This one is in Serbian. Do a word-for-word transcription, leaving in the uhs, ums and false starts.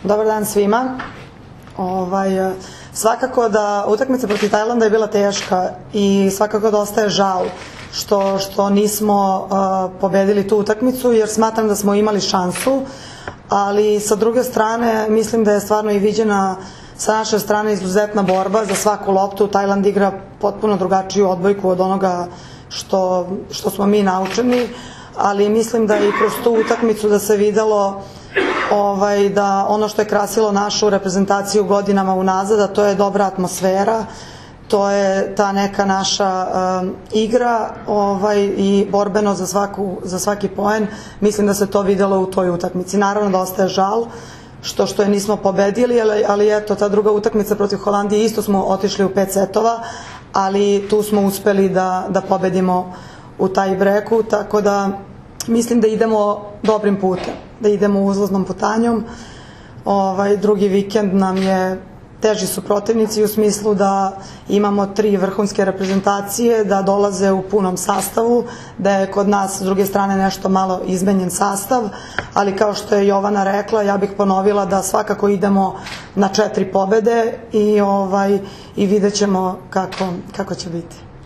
Dobar dan svima. Ovaj, svakako da utakmica protiv Tajlanda je bila teška i svakako da ostaje žal što, što nismo uh, pobedili tu utakmicu, jer smatram da smo imali šansu, ali sa druge strane mislim da je stvarno i viđena sa naše strane izuzetna borba za svaku loptu. Tajland igra potpuno drugačiju odbojku od onoga što, što smo mi naučeni, ali mislim da i kroz tu utakmicu da se videlo ovaj, da ono što je krasilo našu reprezentaciju godinama unazad, a to je dobra atmosfera, to je ta neka naša um, igra ovaj, i borbeno za, svaku, za svaki poen. Mislim da se to videlo u toj utakmici. Naravno da ostaje žal što, što je nismo pobedili, ali, ali eto, ta druga utakmica protiv Holandije isto smo otišli u pet setova, ali tu smo uspeli da, da pobedimo u taj breku, tako da mislim da idemo dobrim putem, da idemo uzlaznom putanjom. Ovaj, drugi vikend nam je teži su protivnici u smislu da imamo tri vrhunske reprezentacije, da dolaze u punom sastavu, da je kod nas s druge strane nešto malo izmenjen sastav, ali kao što je Jovana rekla, ja bih ponovila da svakako idemo na četiri pobede i, ovaj, i vidjet ćemo kako, kako će biti.